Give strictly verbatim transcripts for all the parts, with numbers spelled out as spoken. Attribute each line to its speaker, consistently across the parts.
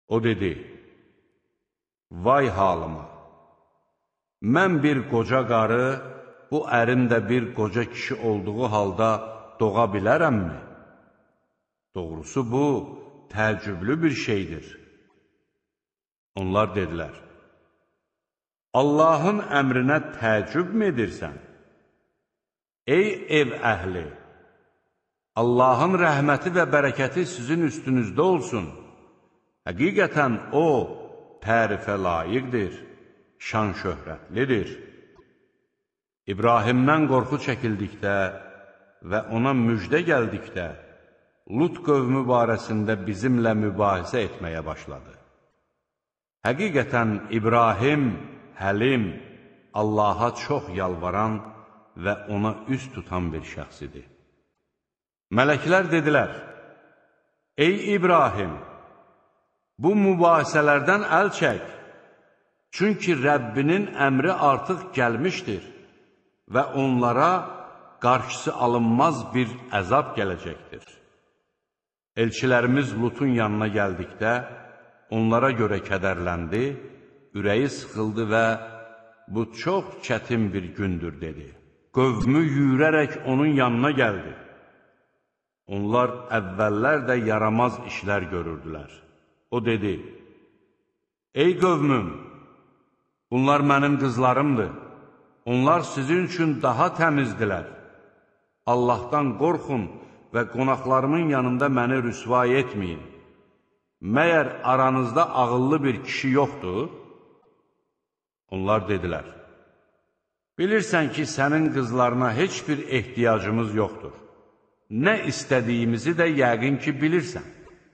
Speaker 1: O dedi, vay halıma, mən bir qoca qarı, bu ərim də bir qoca kişi olduğu halda doğa bilərəmmi? Doğrusu bu, təəccüblü bir şeydir. Onlar dedilər, Allahın əmrinə təəccüb mü edirsən? Ey ev əhli! Allahın rəhməti və bərəkəti sizin üstünüzdə olsun. Həqiqətən O, tərifə layiqdir, şan şöhrətlidir. İbrahimdən qorxu çəkildikdə və ona müjdə gəldikdə, Lut qövmü barəsində bizimlə mübahisə etməyə başladı. Həqiqətən İbrahim, həlim, Allaha çox yalvaran və ona üst tutan bir şəxs idi. Mələklər dedilər, ey İbrahim, bu mübahisələrdən əl çək, çünki Rəbbinin əmri artıq gəlmişdir və onlara qarşısı alınmaz bir əzab gələcəkdir. Elçilərimiz Lutun yanına gəldikdə, onlara görə kədərləndi, ürəyi sıxıldı və bu çox çətin bir gündür, dedi. Qövmü yüyürərək onun yanına gəldi. Onlar əvvəllər də yaramaz işlər görürdülər. O dedi, ey qövmüm, bunlar mənim qızlarımdır. Onlar sizin üçün daha təmizdilər. Allahdan qorxun və qonaqlarımın yanında məni rüsvay etməyin. Məyər aranızda ağıllı bir kişi yoxdur? Onlar dedilər, bilirsən ki, sənin qızlarına heç bir ehtiyacımız yoxdur. Nə istədiyimizi də yəqin ki, bilirsən.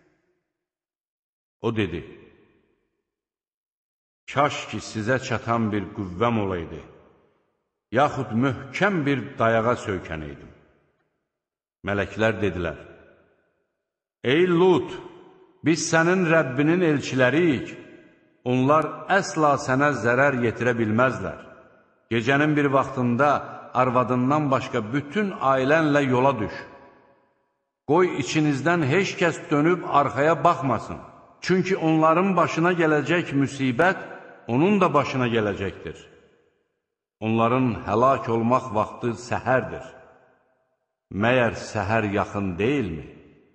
Speaker 1: O dedi, kaş ki, sizə çatan bir qüvvəm olaydı, yaxud möhkəm bir dayağa söykənəydim. Mələklər dedilər, ey Lut, biz sənin Rəbbinin elçiləriyik, onlar əsla sənə zərər yetirə bilməzlər. Gecənin bir vaxtında arvadından başqa bütün ailənlə yola düş. Qoy içinizdən heç kəs dönüb arxaya baxmasın. Çünki onların başına gələcək müsibət, onun da başına gələcəkdir. Onların həlak olmaq vaxtı səhərdir. Məyər səhər yaxın deyilmi?